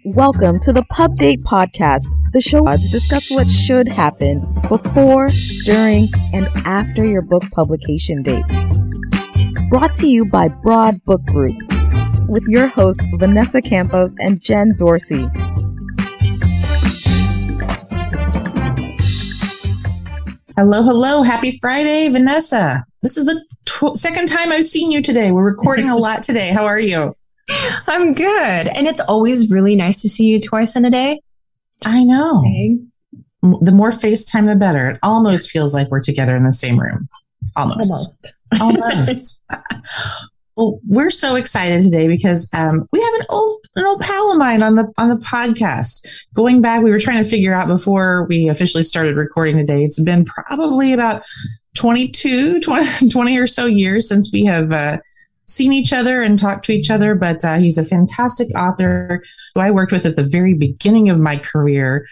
Welcome to the Pub Date Podcast, the show to discuss what should happen before, during, and after your book publication date. Brought to you by Broad Book Group, with your hosts Vanessa Campos and Jen Dorsey. Hello, hello. Happy Friday, Vanessa. This is the second time I've seen you today. We're recording a lot today. How are you? I'm good. And it's always really nice to see you twice in a day. I know. The more FaceTime, the better. It almost feels like we're together in the same room. Almost. Well, we're so excited today because we have an old pal of mine on the podcast. Going back, we were trying to figure out before we officially started recording today. It's been probably about 20 or so years since we have seen each other and talked to each other. But he's a fantastic author who I worked with at the very beginning of my career,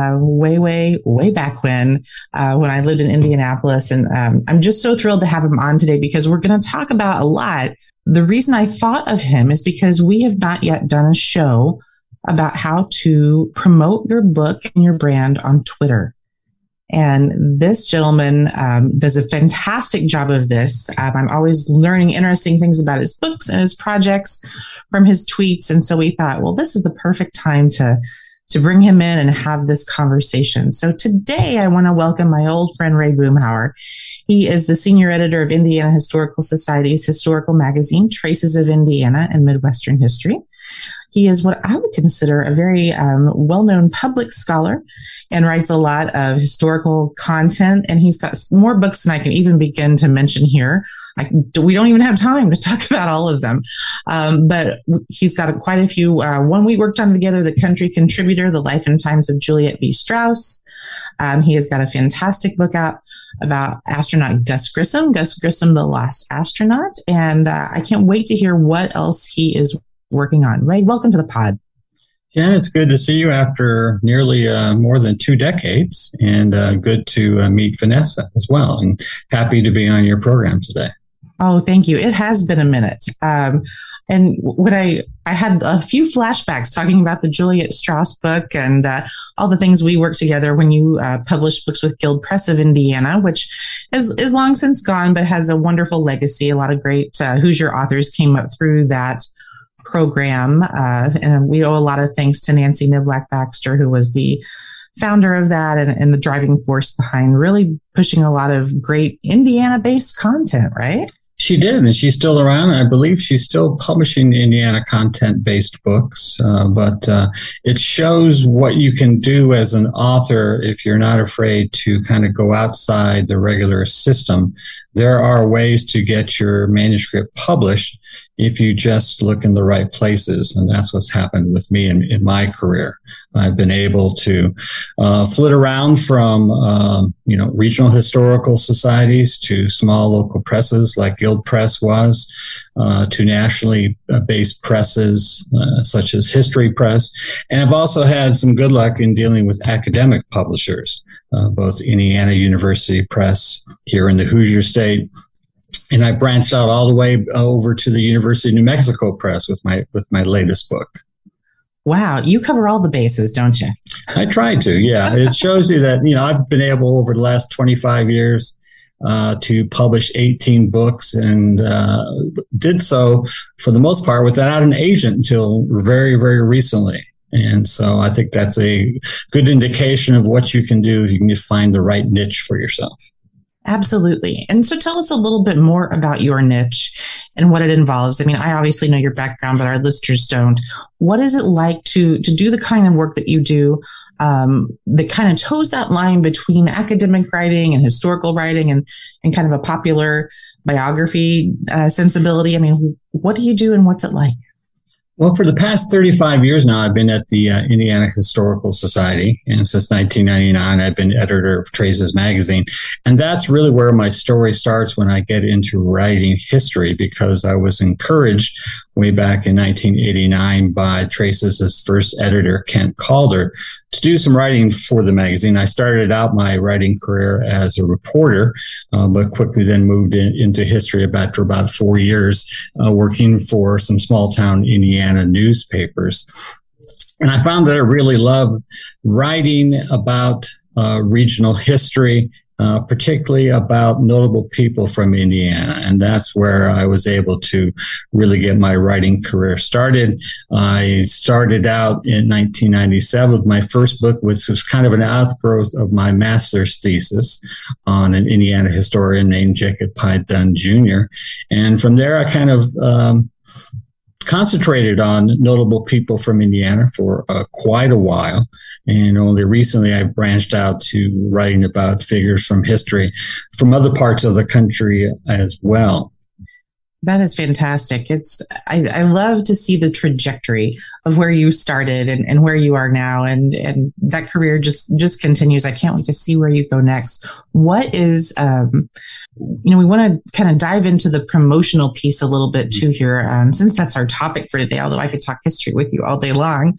way back when I lived in Indianapolis. And I'm just so thrilled to have him on today because we're going to talk about a lot. The reason I thought of him is because we have not yet done a show about how to promote your book and your brand on Twitter. And this gentleman does a fantastic job of this. I'm always learning interesting things about his books and his projects from his tweets. And so we thought, well, this is the perfect time to bring him in and have this conversation. So today I want to welcome my old friend, Ray Boomhauer. He is the senior editor of Indiana Historical Society's historical magazine, Traces of Indiana and Midwestern History. He is what I would consider a very well-known public scholar and writes a lot of historical content. And he's got more books than I can even begin to mention here. We don't even have time to talk about all of them. But he's got quite a few. One we worked on together, The Country Contributor, The Life and Times of Juliet B. Strauss. He has got a fantastic book out about astronaut Gus Grissom, The Lost Astronaut. And I can't wait to hear what else he is working on. Ray, welcome to the pod. Jen, it's good to see you after nearly more than 2 decades, and good to meet Vanessa as well, and happy to be on your program today. Oh, thank you. It has been a minute. And when I had a few flashbacks talking about the Juliet Strauss book and all the things we worked together when you published books with Guild Press of Indiana, which is long since gone, but has a wonderful legacy. A lot of great Hoosier authors came up through that program. And we owe a lot of thanks to Nancy Niblack Baxter, who was the founder of that and the driving force behind really pushing a lot of great Indiana-based content, right? She did, and she's still around. I believe she's still publishing Indiana content-based books, but it shows what you can do as an author if you're not afraid to kind of go outside the regular system. There are ways to get your manuscript published if you just look in the right places, and that's what's happened with me in my career. I've been able to flit around from regional historical societies to small local presses like Guild Press was, to nationally based presses such as History Press. And I've also had some good luck in dealing with academic publishers, both Indiana University Press here in the Hoosier State. And I branched out all the way over to the University of New Mexico Press with my latest book. Wow, you cover all the bases, don't you? I try to, yeah. It shows you that, I've been able over the last 25 years to publish 18 books and did so for the most part without an agent until very, very recently. And so I think that's a good indication of what you can do if you can just find the right niche for yourself. Absolutely. And so tell us a little bit more about your niche and what it involves. I mean, I obviously know your background, but our listeners don't. What is it like to do the kind of work that you do that kind of toes that line between academic writing and historical writing and kind of a popular biography sensibility? I mean, what do you do and what's it like? Well, for the past 35 years now, I've been at the Indiana Historical Society, and since 1999, I've been editor of Traces magazine. And that's really where my story starts when I get into writing history, because I was encouraged way back in 1989 by Traces' first editor, Kent Calder, to do some writing for the magazine. I started out my writing career as a reporter, but quickly then moved into history after about 4 years, working for some small town Indiana newspapers. And I found that I really love writing about regional history, particularly about notable people from Indiana. And that's where I was able to really get my writing career started. I started out in 1997 with my first book, which was kind of an outgrowth of my master's thesis on an Indiana historian named Jacob Pye Dunn Jr. And from there, I kind of concentrated on notable people from Indiana for quite a while. And only recently I branched out to writing about figures from history from other parts of the country as well. That is fantastic. I love to see the trajectory of where you started and where you are now. And that career just continues. I can't wait to see where you go next. What is, we want to kind of dive into the promotional piece a little bit too here, since that's our topic for today, although I could talk history with you all day long.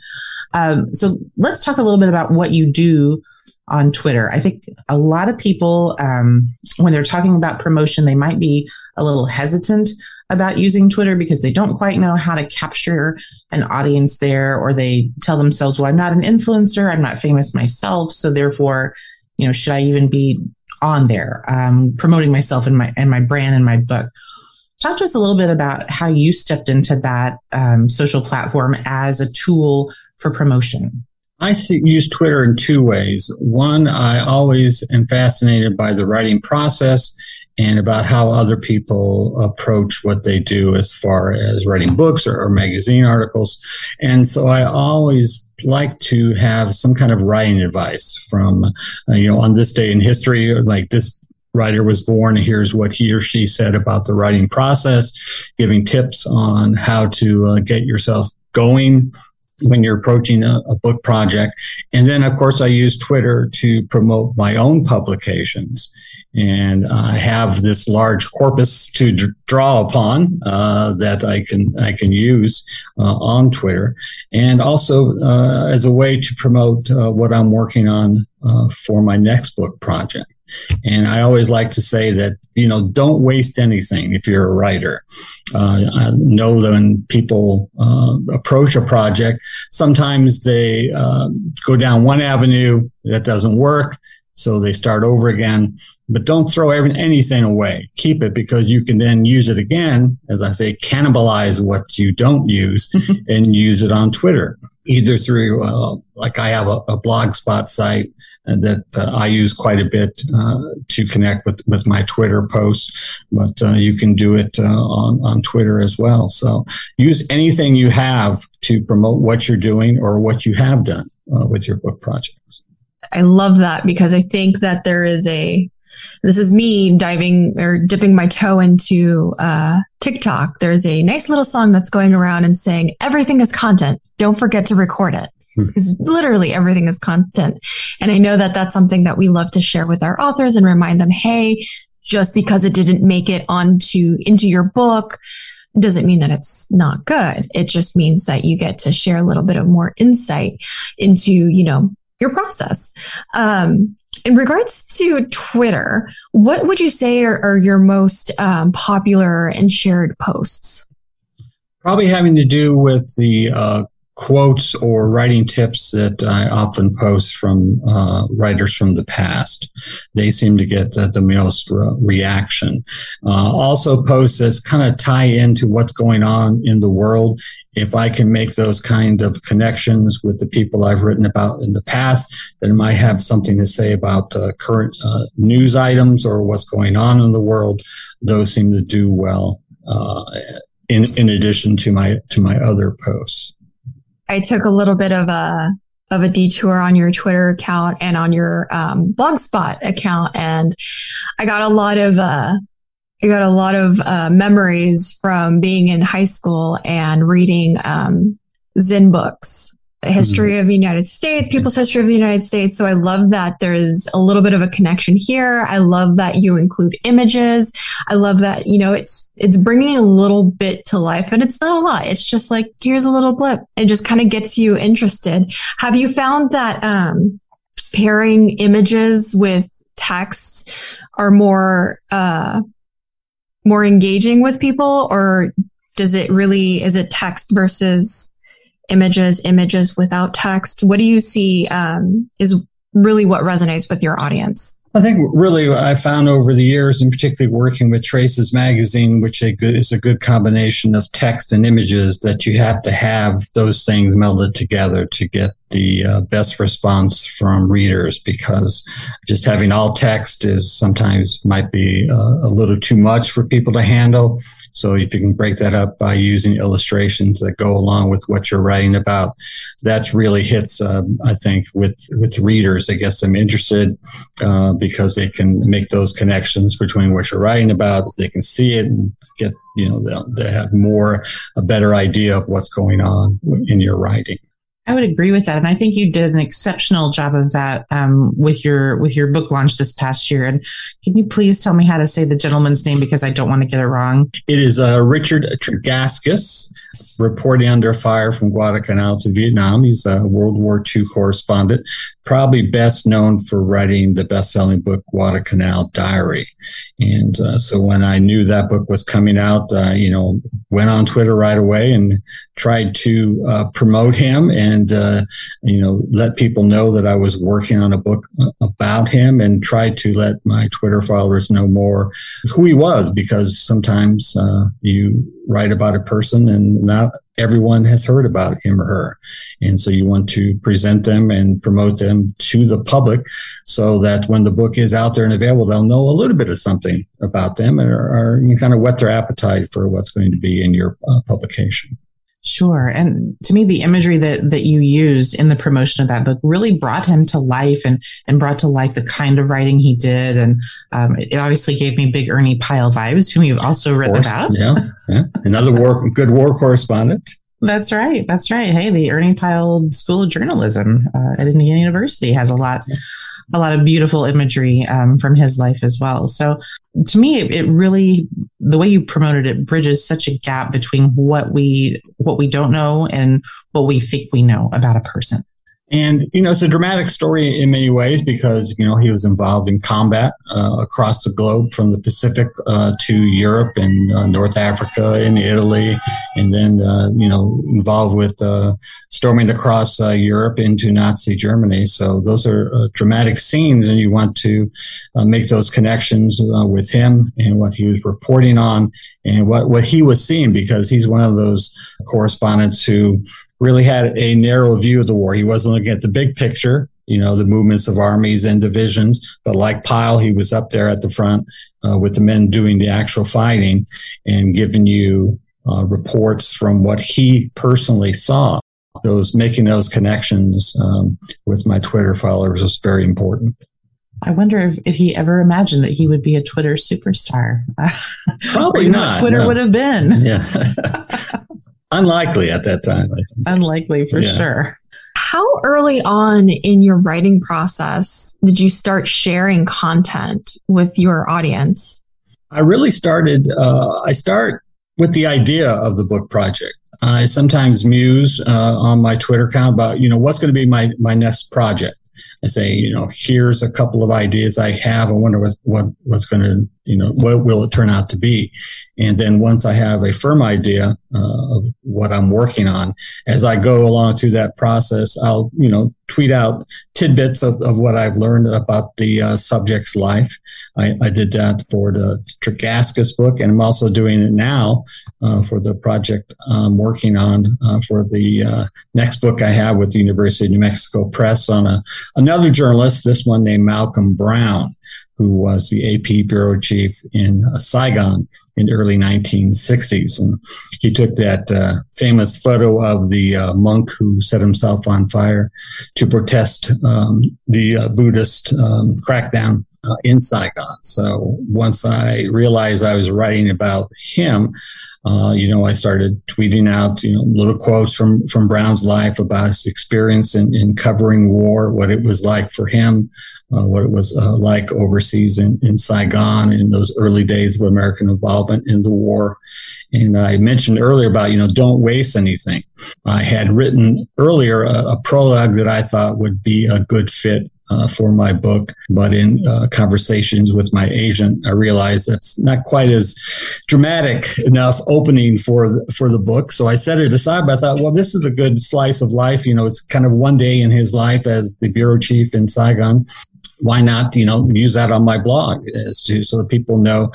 So let's talk a little bit about what you do on Twitter. I think a lot of people, when they're talking about promotion, they might be a little hesitant about using Twitter because they don't quite know how to capture an audience there, or they tell themselves, well, I'm not an influencer, I'm not famous myself, so therefore, should I even be on there promoting myself and my brand and my book? Talk to us a little bit about how you stepped into that social platform as a tool for promotion. I use Twitter in two ways. One, I always am fascinated by the writing process and about how other people approach what they do as far as writing books or magazine articles. And so I always like to have some kind of writing advice from, on this day in history, like this writer was born, and here's what he or she said about the writing process, giving tips on how to get yourself going when you're approaching a book project. And then, of course, I use Twitter to promote my own publications. And I have this large corpus to draw upon that I can use on Twitter, and also as a way to promote what I'm working on for my next book project. And I always like to say that, don't waste anything if you're a writer. I know that when people approach a project, sometimes they go down one avenue that doesn't work, so they start over again. But don't throw anything away. Keep it, because you can then use it again, as I say, cannibalize what you don't use and use it on Twitter, either through, like I have a Blogspot site that I use quite a bit to connect with my Twitter posts, but you can do it on Twitter as well. So use anything you have to promote what you're doing or what you have done with your book projects. I love that, because I think that this is me dipping my toe into TikTok. There's a nice little song that's going around and saying, everything is content. Don't forget to record it. Because literally everything is content. And I know that that's something that we love to share with our authors and remind them, hey, just because it didn't make it into your book doesn't mean that it's not good. It just means that you get to share a little bit of more insight into, your process. In regards to Twitter, what would you say are your most popular and shared posts? Probably having to do with the quotes or writing tips that I often post from writers from the past. They seem to get the most reaction. Also posts that kind of tie into what's going on in the world. If I can make those kind of connections with the people I've written about in the past, then I might have something to say about current news items or what's going on in the world. Those seem to do well in addition to my other posts. I took a little bit of a detour on your Twitter account and on your Blogspot account, and I got a lot of memories from being in high school and reading Zinn books, the history of the United States, people's history of the United States. So I love that there's a little bit of a connection here. I love that you include images. I love that, it's bringing a little bit to life, and it's not a lot. It's just like, here's a little blip. It just kind of gets you interested. Have you found that pairing images with text are more engaging with people, or is it text versus images without text? What do you see is really what resonates with your audience? I think really I found over the years, and particularly working with Traces Magazine, which is a good combination of text and images, that you have to have those things melded together to get the best response from readers, because just having all text is sometimes might be a little too much for people to handle. So if you can break that up by using illustrations that go along with what you're writing about, that really hits, I think, with readers. It gets them interested because they can make those connections between what you're writing about. If they can see it and get, they have a better idea of what's going on in your writing. I would agree with that. And I think you did an exceptional job of that with your book launch this past year. And can you please tell me how to say the gentleman's name, because I don't want to get it wrong? It is Richard Tregaskis, reporting under fire from Guadalcanal to Vietnam. He's a World War II correspondent, probably best known for writing the best-selling book, Guadalcanal Diary. And so when I knew that book was coming out, went on Twitter right away and tried to promote him and, let people know that I was working on a book about him, and tried to let my Twitter followers know more who he was, because sometimes you write about a person and not everyone has heard about him or her. And so you want to present them and promote them to the public so that when the book is out there and available, they'll know a little bit of something about them, or you kind of whet their appetite for what's going to be in your publication. Sure. And to me, the imagery that you used in the promotion of that book really brought him to life and brought to life the kind of writing he did. And it obviously gave me big Ernie Pyle vibes, whom you've also written about. Yeah. Another good war correspondent. That's right. Hey, the Ernie Pyle School of Journalism at Indiana University has a lot of beautiful imagery from his life as well. So to me, it really, the way you promoted it bridges such a gap between what we don't know and what we think we know about a person. And, it's a dramatic story in many ways because, he was involved in combat across the globe, from the Pacific to Europe and North Africa and Italy, and then, involved with storming across Europe into Nazi Germany. So those are dramatic scenes, and you want to make those connections with him and what he was reporting on and what he was seeing, because he's one of those correspondents who really had a narrow view of the war. He wasn't looking at the big picture, the movements of armies and divisions, but like Pyle, he was up there at the front with the men doing the actual fighting and giving you reports from what he personally saw. Making those connections with my Twitter followers was very important. I wonder if he ever imagined that he would be a Twitter superstar. Probably not. What Twitter would have been. Yeah. Unlikely at that time, I think. Unlikely for sure. How early on in your writing process did you start sharing content with your audience? I really I start with the idea of the book project. I sometimes muse on my Twitter account about, what's going to be my next project. I say, here's a couple of ideas I have. I wonder what's going to, what will it turn out to be? And then once I have a firm idea of what I'm working on, as I go along through that process, I'll, tweet out tidbits of what I've learned about the subject's life. I did that for the Tregaskis book, and I'm also doing it now for the project I'm working on for the next book I have with the University of New Mexico Press on another journalist, this one named Malcolm Brown, who was the AP bureau chief in Saigon in the early 1960s. And he took that famous photo of the monk who set himself on fire to protest the Buddhist crackdown in Saigon. So once I realized I was writing about him, I started tweeting out, little quotes from Brown's life about his experience in covering war, what it was like for him, what it was like overseas in Saigon in those early days of American involvement in the war. And I mentioned earlier about, don't waste anything. I had written earlier a prologue that I thought would be a good fit for my book. But in conversations with my agent, I realized that's not quite as dramatic enough opening for the book. So I set it aside, but I thought, well, this is a good slice of life. It's kind of one day in his life as the bureau chief in Saigon. Why not, use that on my blog so that people know,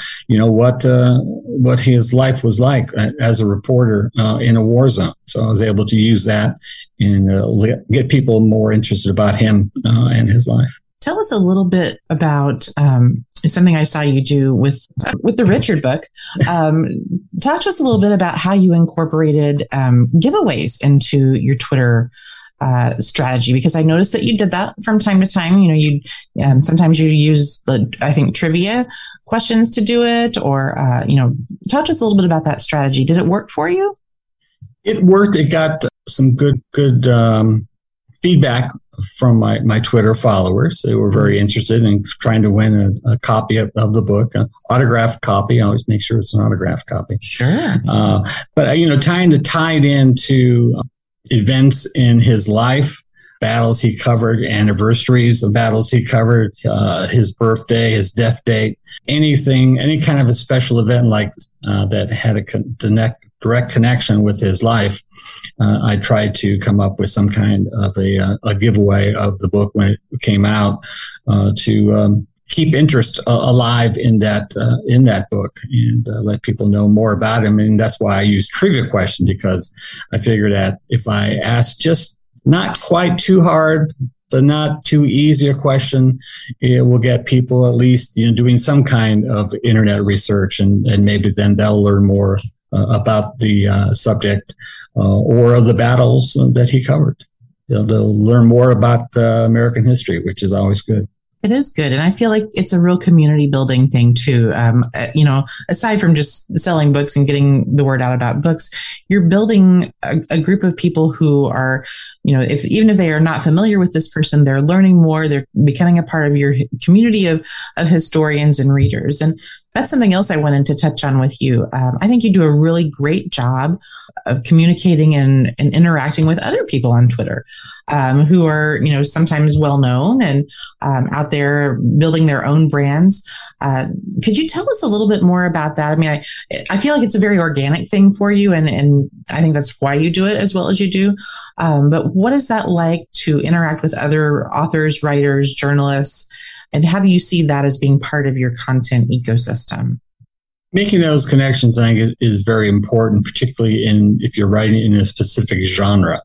what his life was like as a reporter in a war zone. So I was able to use that and get people more interested about him and his life. Tell us a little bit about something I saw you do with the Richard book. Talk to us a little bit about how you incorporated giveaways into your Twitter strategy, because I noticed that you did that from time to time. Sometimes you use I think trivia questions to do it, or talk to us a little bit about that strategy. Did it work for you? It worked. It got some good feedback from my Twitter followers. They were very interested in trying to win a copy of the book, an autographed copy. I always make sure it's an autographed copy. Sure. But trying to tie it into events in his life, battles he covered, anniversaries of battles he covered, his birthday, his death date, any kind of a special event like that had a direct connection with his life. I tried to come up with some kind of a giveaway of the book when it came out to keep interest alive in that book and let people know more about him. And that's why I use trivia questions, because I figured that if I ask just not quite too hard, but not too easy a question, it will get people at least doing some kind of internet research, and maybe then they'll learn more about the subject or of the battles that he covered. They'll learn more about American history, which is always good. It is good. And I feel like it's a real community building thing too. Aside from just selling books and getting the word out about books, you're building a group of people who are, even if they are not familiar with this person, they're learning more. They're becoming a part of your community of historians and readers. And that's something else I wanted to touch on with you. I think you do a really great job of communicating and interacting with other people on Twitter who are, sometimes well known and out there building their own brands. Could you tell us a little bit more about that? I mean, I feel like it's a very organic thing for you, and I think that's why you do it as well as you do. But what is that like to interact with other authors, writers, journalists? And how do you see that as being part of your content ecosystem? Making those connections, I think, is very important, particularly if you're writing in a specific genre.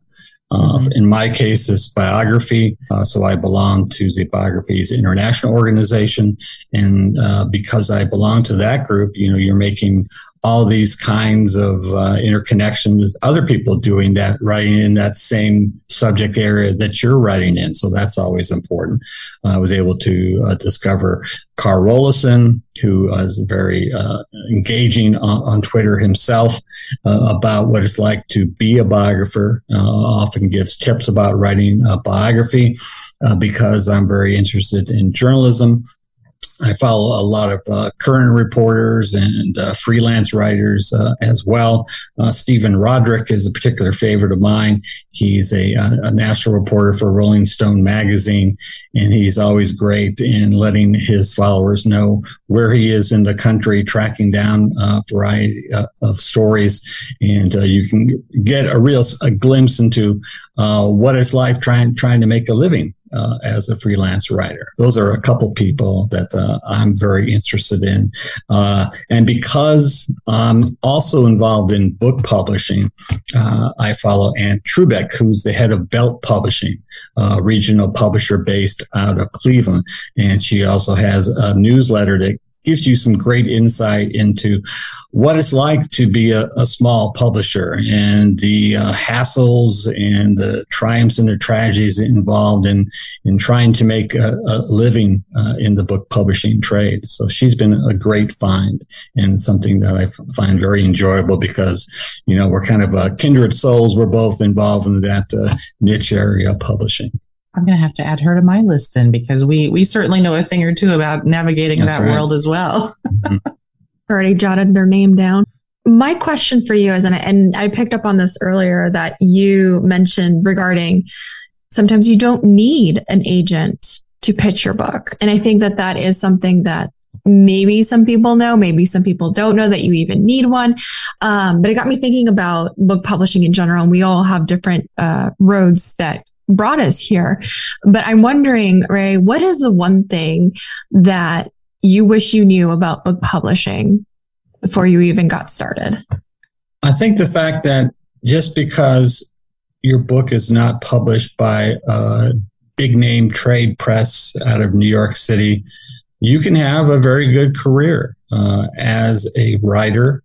In my case, it's biography. So I belong to the Biographies International Organization. And because I belong to that group, you're making all these kinds of interconnections with other people doing that, writing in that same subject area that you're writing in. So that's always important. I was able to discover Carl Rollison, who is very engaging on Twitter himself about what it's like to be a biographer. Often gives tips about writing a biography because I'm very interested in journalism. I follow a lot of current reporters and freelance writers as well. Stephen Roderick is a particular favorite of mine. He's a national reporter for Rolling Stone magazine, and he's always great in letting his followers know where he is in the country, tracking down a variety of stories, and you can get a glimpse into what it's like trying to make a living as a freelance writer. Those are a couple people that I'm very interested in. And because I'm also involved in book publishing, I follow Ann Trubeck, who's the head of Belt Publishing, a regional publisher based out of Cleveland. And she also has a newsletter that gives you some great insight into what it's like to be a small publisher and the hassles and the triumphs and the tragedies involved in trying to make a living in the book publishing trade. So she's been a great find and something that I find very enjoyable because, we're kind of kindred souls. We're both involved in that niche area of publishing. I'm going to have to add her to my list then, because we certainly know a thing or two about navigating that world as well. Already jotted their name down. My question for you is, and I picked up on this earlier, that you mentioned regarding sometimes you don't need an agent to pitch your book. And I think that that is something that maybe some people know, maybe some people don't know that you even need one. But it got me thinking about book publishing in general. And we all have different roads that brought us here. But I'm wondering, Ray, what is the one thing that you wish you knew about book publishing before you even got started? I think the fact that just because your book is not published by a big name trade press out of New York City, you can have a very good career as a writer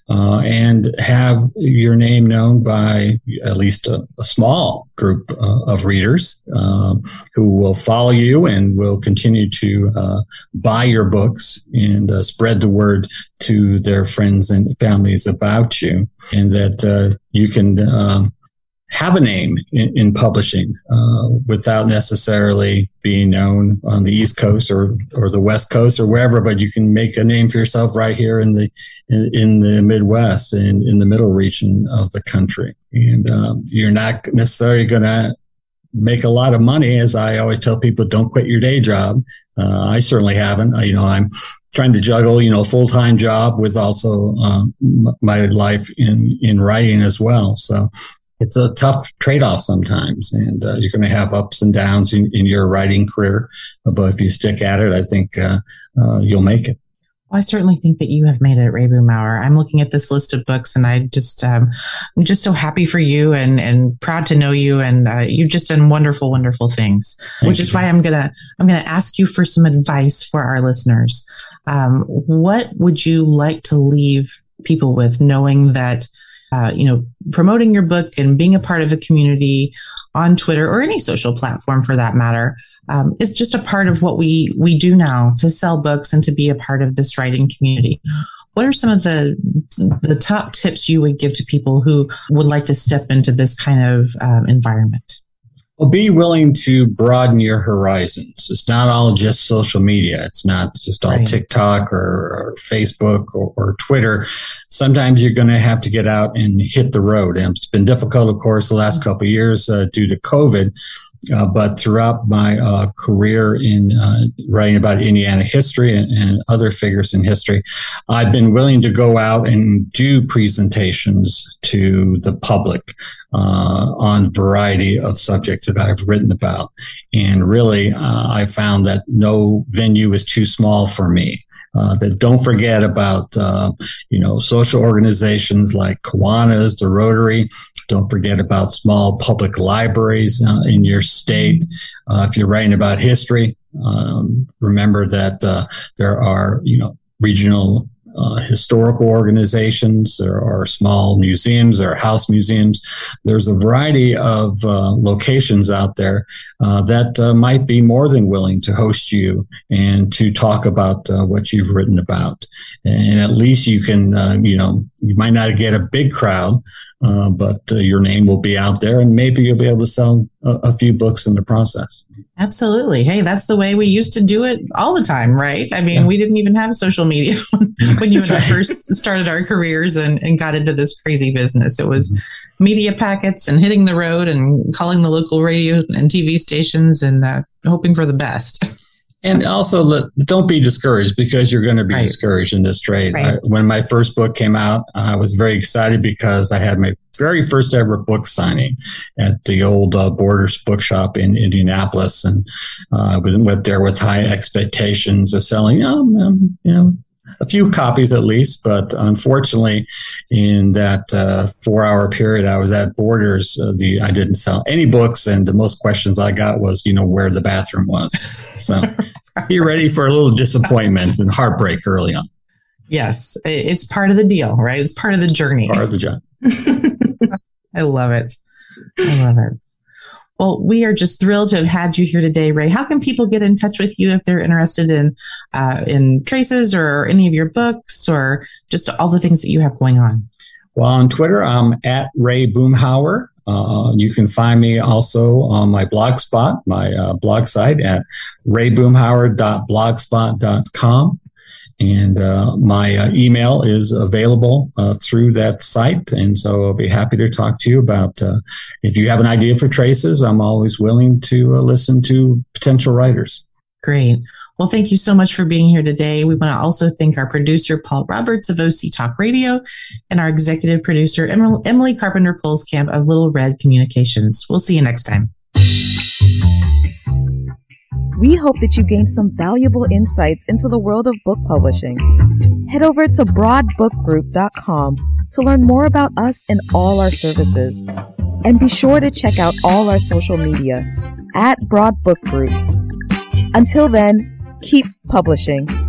and have your name known by at least a small group of readers who will follow you and will continue to buy your books and spread the word to their friends and families about you, and that you can have a name in publishing without necessarily being known on the East Coast or the West Coast or wherever, but you can make a name for yourself right here in the Midwest and in the middle region of the country. And you're not necessarily going to make a lot of money. As I always tell people, don't quit your day job. I certainly haven't. I'm trying to juggle, a full-time job with also my life in writing as well. So it's a tough trade-off sometimes, and you're going to have ups and downs in your writing career. But if you stick at it, I think you'll make it. Well, I certainly think that you have made it, Ray Boomhauer. I'm looking at this list of books, and I'm just so happy for you and proud to know you. And you've just done wonderful, wonderful things. Which is why I'm gonna ask you for some advice for our listeners. What would you like to leave people with, knowing that promoting your book and being a part of a community on Twitter or any social platform for that matter is just a part of what we do now to sell books and to be a part of this writing community? What are some of the top tips you would give to people who would like to step into this kind of environment? Well, be willing to broaden your horizons. It's not all just social media. It's not just all TikTok or Facebook or Twitter. Sometimes you're going to have to get out and hit the road. And it's been difficult, of course, the last couple of years due to COVID. But throughout my career in writing about Indiana history and other figures in history, I've been willing to go out and do presentations to the public on a variety of subjects that I've written about. And really, I found that no venue is too small for me. That don't forget about, social organizations like Kiwanis, the Rotary. Don't forget about small public libraries in your state. If you're writing about history, remember that there are, regional historical organizations. There are small museums. There are house museums. There's a variety of locations out there that might be more than willing to host you and to talk about what you've written about. And at least you can, you might not get a big crowd, but your name will be out there, and maybe you'll be able to sell a few books in the process. Absolutely. Hey, that's the way we used to do it all the time, right? I mean, we didn't even have social media when you and I first started our careers and got into this crazy business. It was media packets and hitting the road and calling the local radio and TV stations and hoping for the best. And also, don't be discouraged, because you're going to be discouraged in this trade. When my first book came out, I was very excited because I had my very first ever book signing at the old Borders Bookshop in Indianapolis. And I went there with high expectations of selling, a few copies at least. But unfortunately, in that 4-hour period I was at Borders, I didn't sell any books. And the most questions I got was, where the bathroom was. So be ready for a little disappointment and heartbreak early on. Yes, it's part of the deal, right? It's part of the journey. Part of the job. I love it. Well, we are just thrilled to have had you here today, Ray. How can people get in touch with you if they're interested in Traces or any of your books or just all the things that you have going on? Well, on Twitter, I'm at Ray Boomhauer. You can find me also on my Blogspot, my blog site at rayboomhauer.blogspot.com. And my email is available through that site. And so I'll be happy to talk to you about if you have an idea for traces. I'm always willing to listen to potential writers. Great. Well, thank you so much for being here today. We want to also thank our producer, Paul Roberts of OC Talk Radio, and our executive producer, Emily Carpenter-Pulskamp of Little Red Communications. We'll see you next time. We hope that you gained some valuable insights into the world of book publishing. Head over to broadbookgroup.com to learn more about us and all our services. And be sure to check out all our social media at Broad Book Group. Until then, keep publishing.